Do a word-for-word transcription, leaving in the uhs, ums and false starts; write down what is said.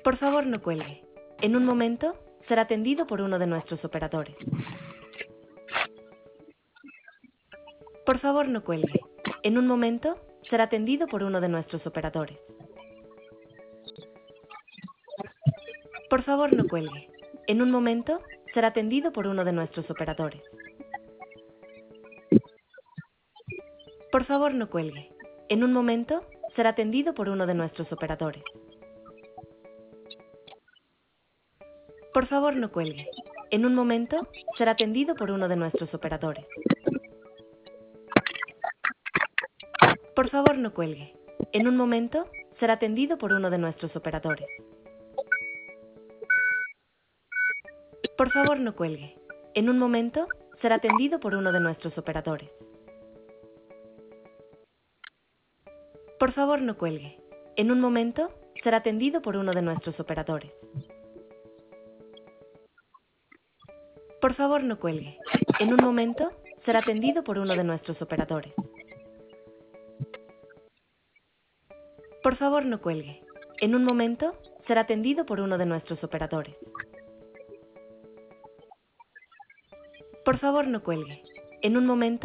Por favor, no cuelgue. En un momento, será atendido por uno de nuestros operadores. Por favor, no cuelgue. En un momento, será atendido por uno de nuestros operadores. Por favor, no cuelgue. En un momento, será atendido por uno de nuestros operadores. Por favor, no cuelgue. En un momento, será atendido por uno de nuestros operadores. Por favor, no cuelgue. En un momento, será atendido por uno de nuestros operadores. Por favor, no cuelgue. En un momento, será atendido por uno de nuestros operadores. Por favor, no cuelgue. En un momento, será atendido por uno de nuestros operadores. Por favor, no cuelgue. En un momento, será atendido por uno de nuestros operadores. Por favor, no cuelgue. En un momento, será atendido por uno de nuestros operadores. Por favor, no cuelgue. En un momento, será atendido por uno de nuestros operadores. Por favor, no cuelgue. En un momento,